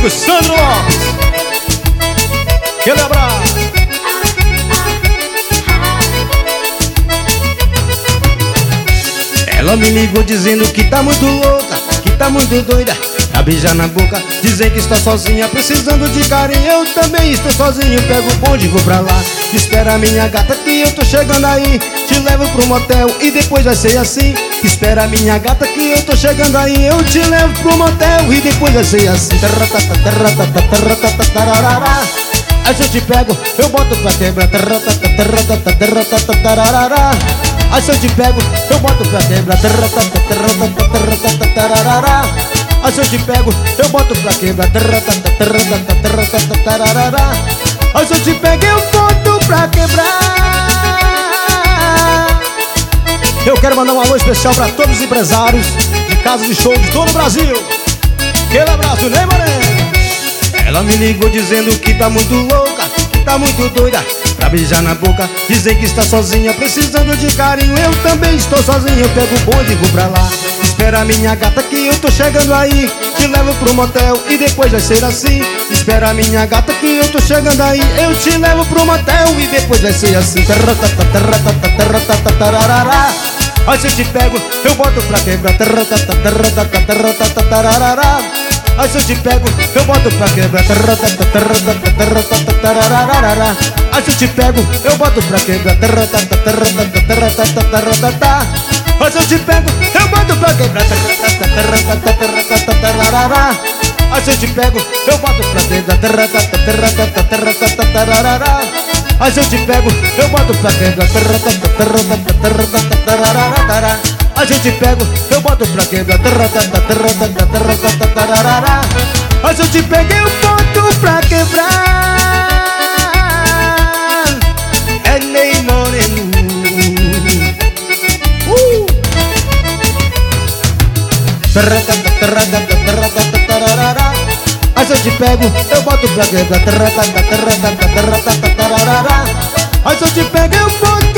amigo Sandro Lopes. Aquele abraço. Ela me ligou dizendo que tá muito louca, que tá muito doida, a beijar na boca, dizer que está sozinha, precisando de carinho. Eu também estou sozinho, pego o bonde e vou pra lá. Espera minha gata que eu tô chegando aí, te levo pro motel e depois vai ser assim. Espera minha gata que eu tô chegando aí, eu te levo pro motel e depois vai ser assim. Aí se eu te pego, eu boto pra quebrar. Aí se eu te pego, eu boto pra quebrar. Aí se eu te pego, eu boto pra quebrar. Aí se eu te pego, eu boto pra quebrar. Eu quero mandar um alô especial pra todos os empresários de casa de show de todo o Brasil. Aquele abraço, né, Moreno? Ela me ligou dizendo que tá muito louca, que tá muito doida, pra beijar na boca, dizer que está sozinha, precisando de carinho. Eu também estou sozinho, eu pego o bonde e vou pra lá. Espera minha gata que eu tô chegando aí, te levo pro motel e depois vai ser assim. Espera minha gata que eu tô chegando aí, eu te levo pro motel e depois vai ser assim. Aí se eu te pego, eu boto pra quebrar. Aí se eu te pego, eu boto pra quebrar. Aí se eu te pego, eu boto pra quebrar. Aí se eu te pego, eu boto pra quebrar. Aí se eu te pego, eu boto pra quebrar. Aí se eu te pego, eu boto pra quebrar. Aí se eu te pego, eu boto pra quebrar. Aí se eu te pego, eu boto pra quebrar. É Ney Moreno. Aí se eu te pego, eu boto pra quebrar. Aí se eu te pego, eu boto